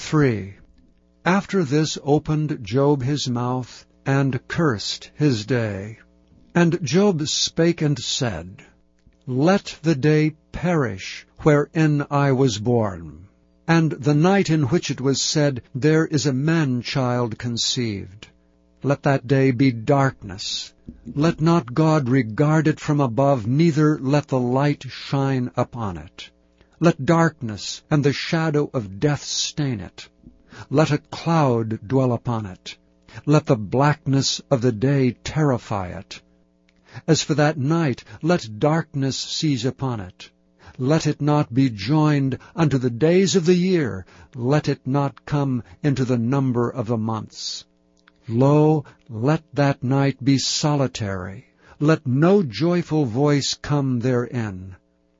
3. After this opened Job his mouth, and cursed his day. And Job spake and said, Let the day perish wherein I was born, and the night in which it was said, There is a man-child conceived. Let that day be darkness. Let not God regard it from above, neither let the light shine upon it. Let darkness and the shadow of death stain it. Let a cloud dwell upon it. Let the blackness of the day terrify it. As for that night, let darkness seize upon it. Let it not be joined unto the days of the year. Let it not come into the number of the months. Lo, let that night be solitary. Let no joyful voice come therein.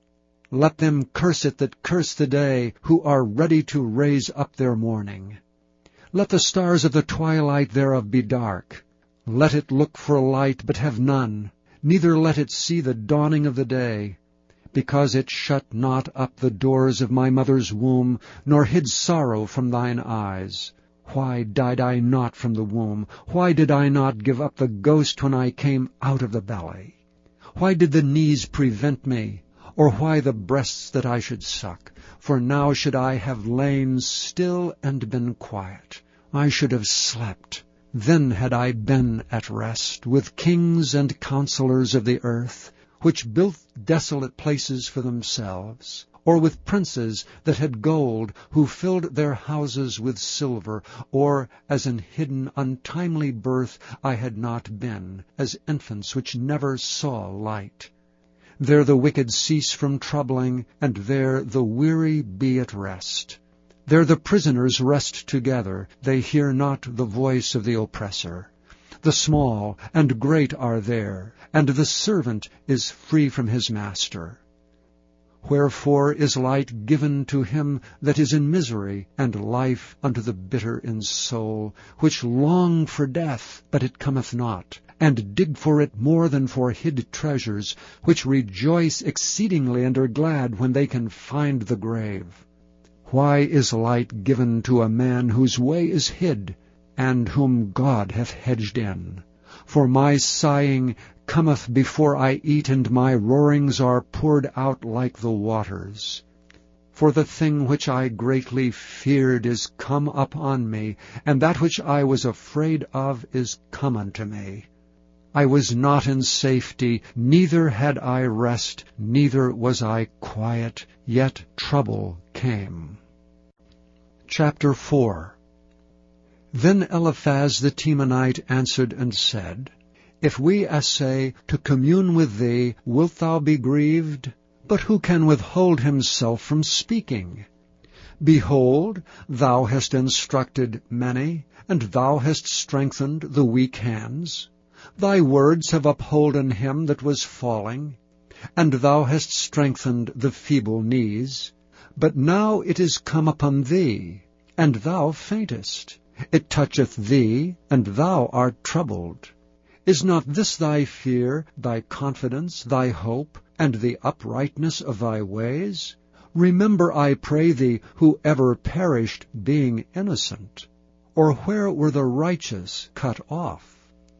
Let them curse it that curse the day, who are ready to raise up their mourning. Let the stars of the twilight thereof be dark. Let it look for light, but have none, neither let it see the dawning of the day. Because it shut not up the doors of my mother's womb, nor hid sorrow from thine eyes. Why died I not from the womb? Why did I not give up the ghost when I came out of the belly? Why did the knees prevent me? Or why the breasts that I should suck? For now should I have lain still and been quiet. I should have slept. Then had I been at rest with kings and counselors of the earth, which built desolate places for themselves, or with princes that had gold, who filled their houses with silver, or as an hidden untimely birth I had not been, as infants which never saw light. There the wicked cease from troubling, and there the weary be at rest. There the prisoners rest together, they hear not the voice of the oppressor. The small and great are there, and the servant is free from his master. Wherefore is light given to him that is in misery, and life unto the bitter in soul, which long for death, but it cometh not, and dig for it more than for hid treasures, which rejoice exceedingly and are glad when they can find the grave. Why is light given to a man whose way is hid, and whom God hath hedged in? For my sighing cometh before I eat, and my roarings are poured out like the waters. For the thing which I greatly feared is come up on me, and that which I was afraid of is come unto me. I was not in safety, neither had I rest, neither was I quiet, yet trouble came. Chapter 4. Then Eliphaz the Temanite answered and said, If we essay to commune with thee, wilt thou be grieved? But who can withhold himself from speaking? Behold, thou hast instructed many, and thou hast strengthened the weak hands. Thy words have upholden him that was falling, and thou hast strengthened the feeble knees. But now it is come upon thee, and thou faintest. It toucheth thee, and thou art troubled. Is not this thy fear, thy confidence, thy hope, and the uprightness of thy ways? Remember, I pray thee, who ever perished, being innocent. Or where were the righteous cut off?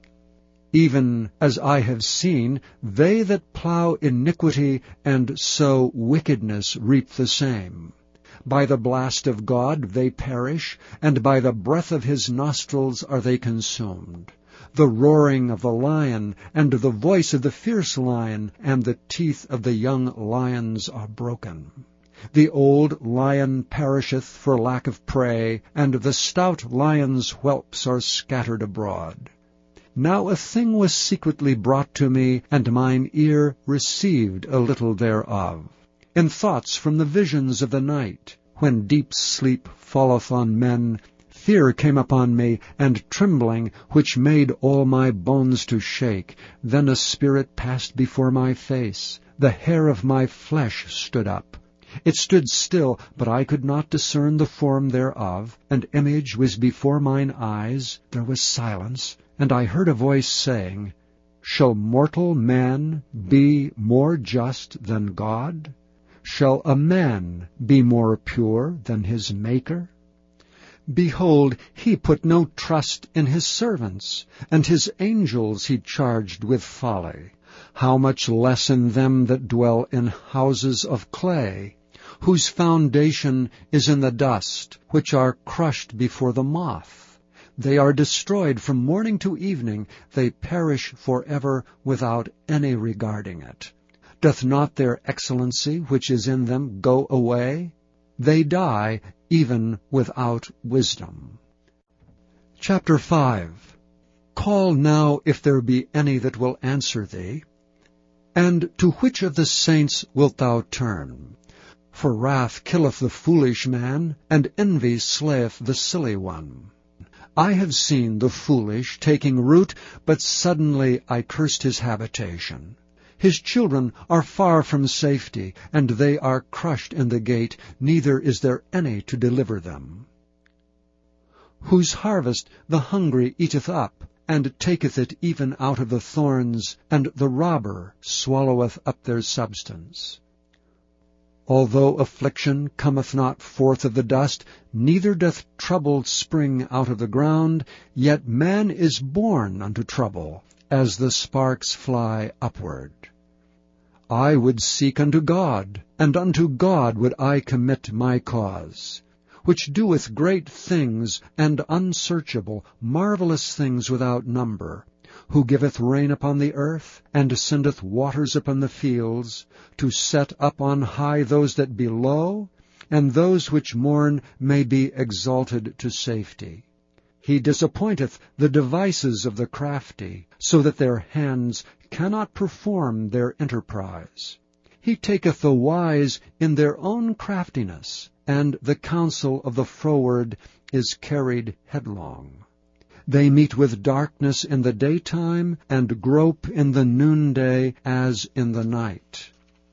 Even as I have seen, they that plow iniquity and sow wickedness reap the same. By the blast of God they perish, and by the breath of his nostrils are they consumed. The roaring of the lion, and the voice of the fierce lion, and the teeth of the young lions are broken. The old lion perisheth for lack of prey, and the stout lion's whelps are scattered abroad. Now a thing was secretly brought to me, and mine ear received a little thereof. In thoughts from the visions of the night, when deep sleep falleth on men, fear came upon me, and trembling, which made all my bones to shake. Then a spirit passed before my face. The hair of my flesh stood up. It stood still, but I could not discern the form thereof. An image was before mine eyes. There was silence, and I heard a voice saying, Shall mortal man be more just than God? Shall a man be more pure than his Maker? Behold, he put no trust in his servants, and his angels he charged with folly. How much less in them that dwell in houses of clay, whose foundation is in the dust, which are crushed before the moth. They are destroyed from morning to evening, they perish forever without any regarding it. Doth not their excellency which is in them go away? They die even without wisdom. Chapter 5. Call now if there be any that will answer thee. And to which of the saints wilt thou turn? For wrath killeth the foolish man, and envy slayeth the silly one. I have seen the foolish taking root, but suddenly I cursed his habitation. His children are far from safety, and they are crushed in the gate, neither is there any to deliver them. Whose harvest the hungry eateth up, and taketh it even out of the thorns, and the robber swalloweth up their substance. Although affliction cometh not forth of the dust, neither doth trouble spring out of the ground, yet man is born unto trouble, as the sparks fly upward. I would seek unto God, and unto God would I commit my cause, which doeth great things and unsearchable, marvelous things without number, who giveth rain upon the earth, and sendeth waters upon the fields, to set up on high those that be low, and those which mourn may be exalted to safety. He disappointeth the devices of the crafty, so that their hands cannot perform their enterprise. He taketh the wise in their own craftiness, and the counsel of the froward is carried headlong. They meet with darkness in the daytime, and grope in the noonday as in the night.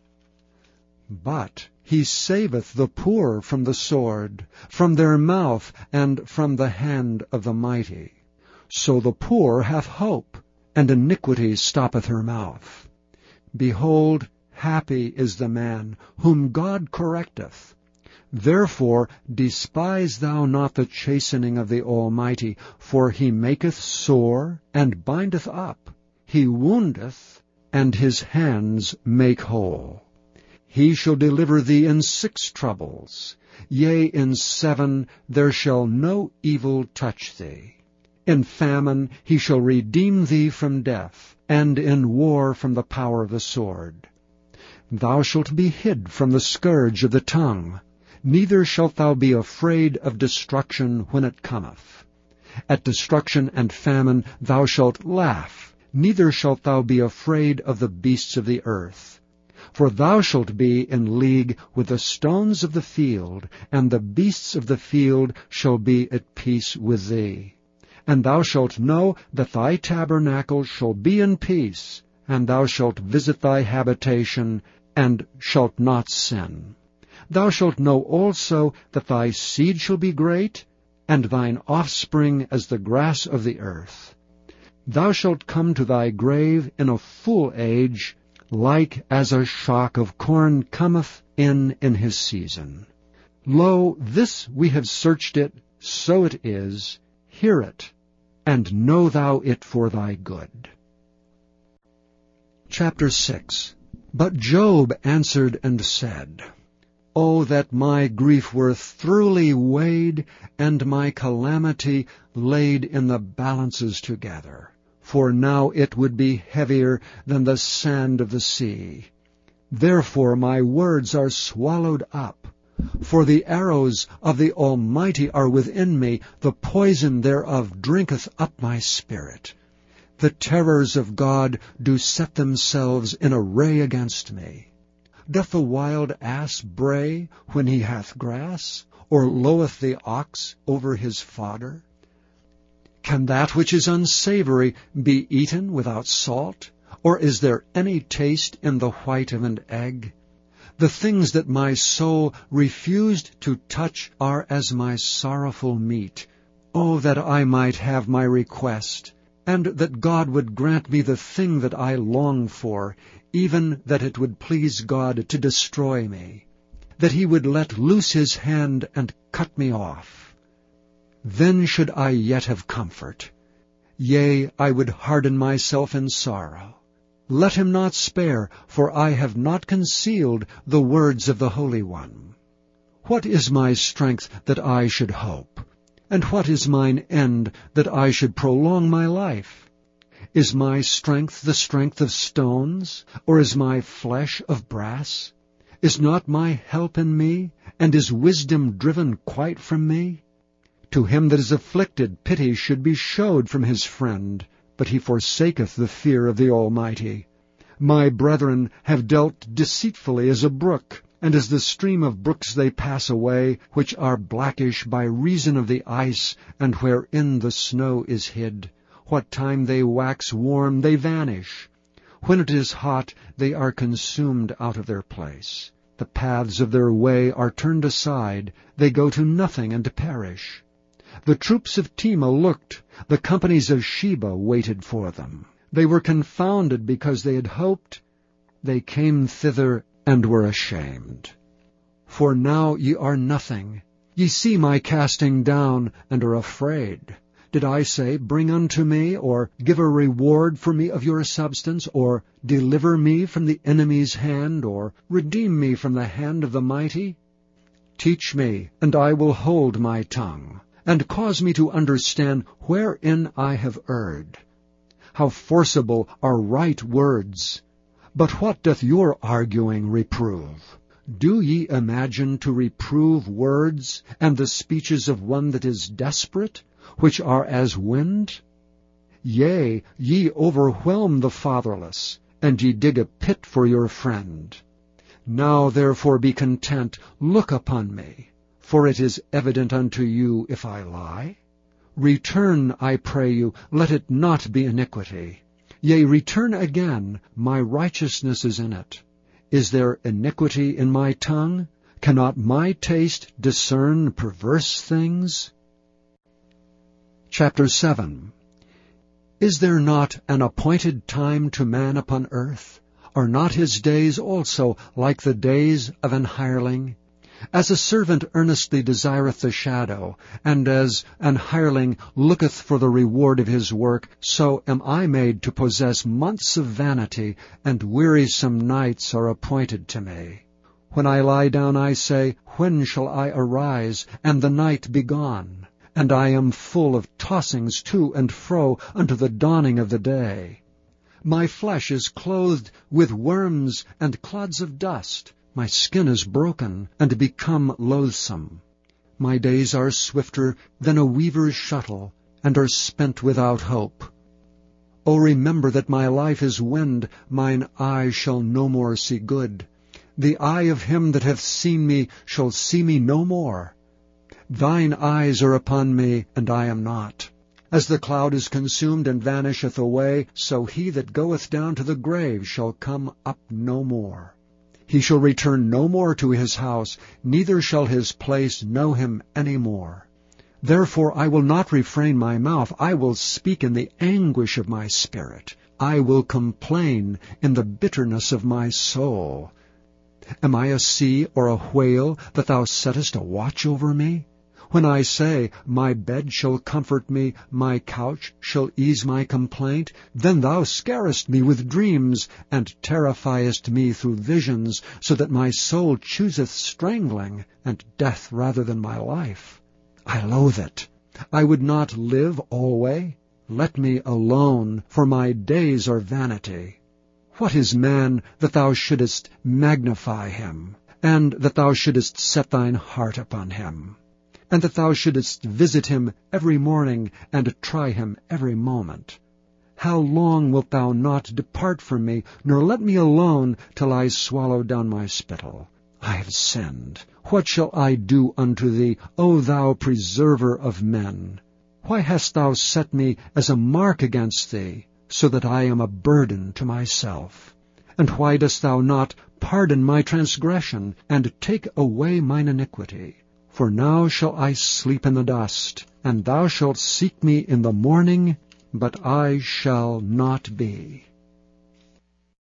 But he saveth the poor from the sword, from their mouth, and from the hand of the mighty. So the poor hath hope, and iniquity stoppeth her mouth. Behold, happy is the man whom God correcteth. Therefore despise thou not the chastening of the Almighty, for he maketh sore, and bindeth up. He woundeth, and his hands make whole. He shall deliver thee in 6 troubles. Yea, in 7 there shall no evil touch thee. In famine he shall redeem thee from death, and in war from the power of the sword. Thou shalt be hid from the scourge of the tongue, neither shalt thou be afraid of destruction when it cometh. At destruction and famine thou shalt laugh, neither shalt thou be afraid of the beasts of the earth. For thou shalt be in league with the stones of the field, and the beasts of the field shall be at peace with thee. And thou shalt know that thy tabernacle shall be in peace, and thou shalt visit thy habitation, and shalt not sin. Thou shalt know also that thy seed shall be great, and thine offspring as the grass of the earth. Thou shalt come to thy grave in a full age, like as a shock of corn cometh in his season. Lo, this we have searched it, so it is. Hear it, and know thou it for thy good. Chapter 6. But Job answered and said, O that my grief were thoroughly weighed, and my calamity laid in the balances together. For now it would be heavier than the sand of the sea. Therefore my words are swallowed up. For the arrows of the Almighty are within me, the poison thereof drinketh up my spirit. The terrors of God do set themselves in array against me. Doth the wild ass bray when he hath grass, or loweth the ox over his fodder? Can that which is unsavory be eaten without salt? Or is there any taste in the white of an egg? The things that my soul refused to touch are as my sorrowful meat. Oh, that I might have my request, and that God would grant me the thing that I long for, even that it would please God to destroy me, that he would let loose his hand and cut me off. then should I yet have comfort. Yea, I would harden myself in sorrow. Let him not spare, for I have not concealed the words of the Holy One. What is my strength that I should hope? And what is mine end that I should prolong my life? Is my strength the strength of stones, or is my flesh of brass? Is not my help in me, and is wisdom driven quite from me? To him that is afflicted pity should be showed from his friend, but he forsaketh the fear of the Almighty. My brethren have dealt deceitfully as a brook, and as the stream of brooks they pass away, which are blackish by reason of the ice, and wherein the snow is hid. What time they wax warm, they vanish. When it is hot, they are consumed out of their place. The paths of their way are turned aside, they go to nothing and perish. The troops of Tema looked, the companies of Sheba waited for them. They were confounded because they had hoped. They came thither and were ashamed. For now ye are nothing. Ye see my casting down, and are afraid. Did I say, Bring unto me, or give a reward for me of your substance, or deliver me from the enemy's hand, or redeem me from the hand of the mighty? Teach me, and I will hold my tongue, and cause me to understand wherein I have erred. How forcible are right words! But what doth your arguing reprove? Do ye imagine to reprove words, and the speeches of one that is desperate, which are as wind? Yea, ye overwhelm the fatherless, and ye dig a pit for your friend. Now therefore be content, look upon me, for it is evident unto you if I lie. Return, I pray you, let it not be iniquity. Yea, return again, my righteousness is in it. Is there iniquity in my tongue? Cannot my taste discern perverse things? Chapter 7. Is there not an appointed time to man upon earth? Are not his days also like the days of an hireling? As a servant earnestly desireth the shadow, and as an hireling looketh for the reward of his work, so am I made to possess months of vanity, and wearisome nights are appointed to me. When I lie down, I say, When shall I arise, and the night be gone? And I am full of tossings to and fro unto the dawning of the day. My flesh is clothed with worms and clods of dust. My skin is broken, and become loathsome. My days are swifter than a weaver's shuttle, and are spent without hope. O remember that my life is wind, mine eye shall no more see good. The eye of him that hath seen me shall see me no more. Thine eyes are upon me, and I am not. As the cloud is consumed and vanisheth away, so he that goeth down to the grave shall come up no more. He shall return no more to his house, neither shall his place know him any more. Therefore I will not refrain my mouth, I will speak in the anguish of my spirit. I will complain in the bitterness of my soul. Am I a sea or a whale, that thou settest a watch over me? When I say, My bed shall comfort me, my couch shall ease my complaint, then thou scarest me with dreams, and terrifiest me through visions, so that my soul chooseth strangling, and death rather than my life. I loathe it. I would not live alway. Let me alone, for my days are vanity. What is man, that thou shouldest magnify him, and that thou shouldest set thine heart upon him? And that thou shouldest visit him every morning, and try him every moment. How long wilt thou not depart from me, nor let me alone, till I swallow down my spittle? I have sinned. What shall I do unto thee, O thou preserver of men? Why hast thou set me as a mark against thee, so that I am a burden to myself? And why dost thou not pardon my transgression, and take away mine iniquity? For now shall I sleep in the dust, and thou shalt seek me in the morning, but I shall not be.